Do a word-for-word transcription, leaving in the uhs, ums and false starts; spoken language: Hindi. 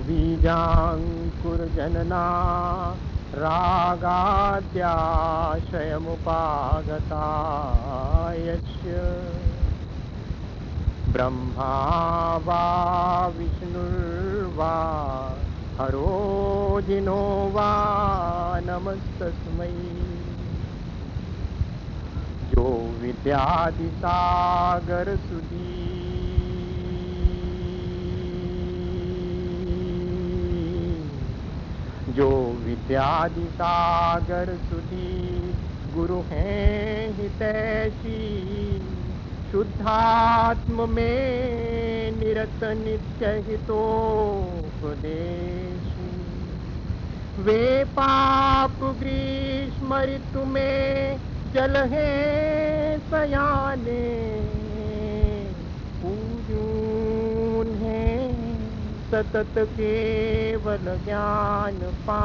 बीजाङ्कुरजनना रागाद्याशयमुपागता यस्य ब्रह्मा वा विष्णुर्वा हरो जिनो वा नमस्तस्मै। जो विद्यादिसागर सुधी जो विद्यादिसागर सुधी गुरु हैं हितैषी, शुद्धात्म में निरत नित्य हितोपदेशी। वे पाप ग्रीष्म ऋतु में जल है सयाने, पूजून है सतत केवल ज्ञान पा